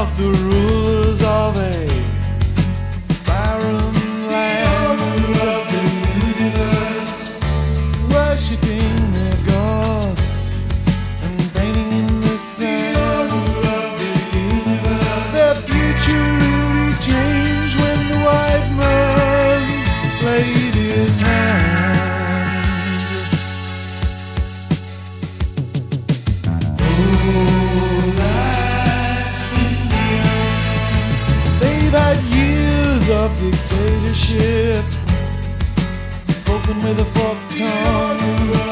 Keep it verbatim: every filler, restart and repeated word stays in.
of the rulers of a barren land of the universe, worshipping their gods and painting in the sand of the universe. Their future really changed when the white man laid his hand. Oh, last Indian, they've had years of dictatorship, spoken with a forked tongue.